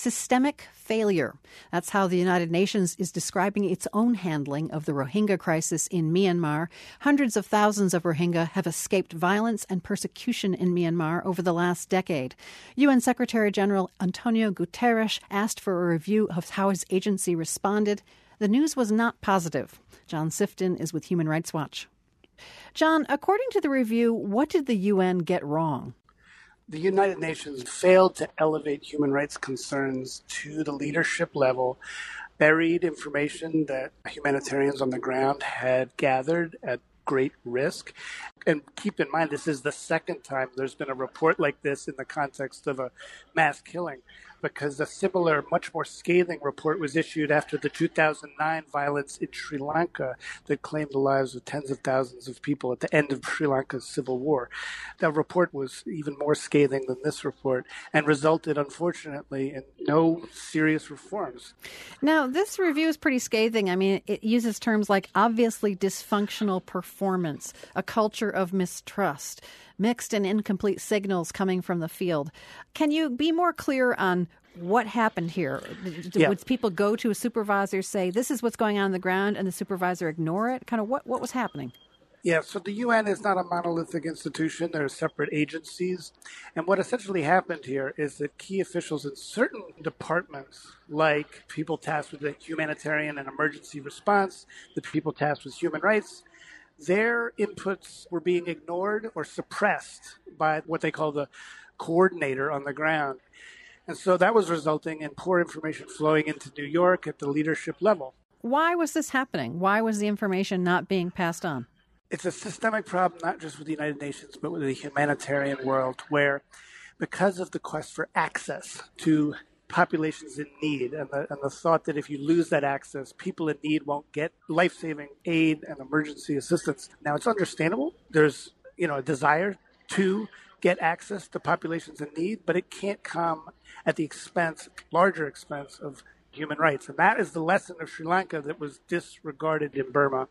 systemic failure. That's how the United Nations is describing its own handling of the Rohingya crisis in Myanmar. Hundreds of thousands of Rohingya have escaped violence and persecution in Myanmar over the last decade. UN Secretary General Antonio Guterres asked for a review of how his agency responded. The news was not positive. John Sifton is with Human Rights Watch. John, according to the review, what did the UN get wrong? The United Nations failed to elevate human rights concerns to the leadership level, buried information that humanitarians on the ground had gathered at great risk. And keep in mind, this is the second time there's been a report like this in the context of a mass killing, because a similar, much more scathing report was issued after the 2009 violence in Sri Lanka that claimed the lives of tens of thousands of people at the end of Sri Lanka's civil war. That report was even more scathing than this report and resulted, unfortunately, in no serious reforms. Now, this review is pretty scathing. I mean, it uses terms like obviously dysfunctional performance, a culture of mistrust, mixed and incomplete signals coming from the field. Can you be more clear on what happened here? Would people go to a supervisor, say, this is what's going on the ground, and the supervisor ignore it? Kind of what was happening? Yeah, so the UN is not a monolithic institution. There are separate agencies. And what essentially happened here is that key officials in certain departments, like people tasked with the humanitarian and emergency response, the people tasked with human rights, their inputs were being ignored or suppressed by what they call the coordinator on the ground. And so that was resulting in poor information flowing into New York at the leadership level. Why was this happening? Why was the information not being passed on? It's a systemic problem, not just with the United Nations, but with the humanitarian world, where because of the quest for access to populations in need and the thought that if you lose that access, people in need won't get life-saving aid and emergency assistance. Now, it's understandable. There's, a desire to get access to populations in need, but it can't come at the larger expense of human rights. And that is the lesson of Sri Lanka that was disregarded in Burma.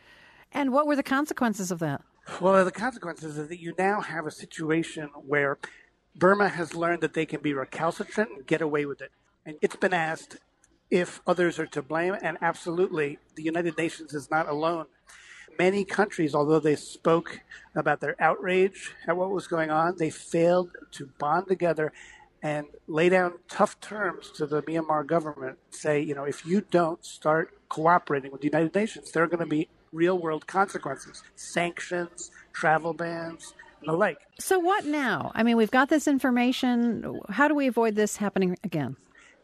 And what were the consequences of that? Well, the consequences is that you now have a situation where Burma has learned that they can be recalcitrant and get away with it. And it's been asked if others are to blame, and absolutely, the United Nations is not alone. Many countries, although they spoke about their outrage at what was going on, they failed to bond together and lay down tough terms to the Myanmar government. Say, if you don't start cooperating with the United Nations, there are going to be real-world consequences, sanctions, travel bans, and the like. So what now? I mean, we've got this information. How do we avoid this happening again?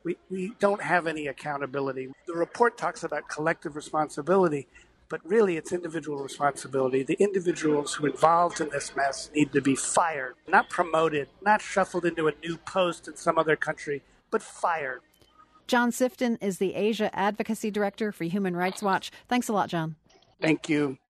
We don't have any accountability. The report talks about collective responsibility, but really it's individual responsibility. The individuals who are involved in this mess need to be fired, not promoted, not shuffled into a new post in some other country, but fired. John Sifton is the Asia Advocacy Director for Human Rights Watch. Thanks a lot, John. Thank you.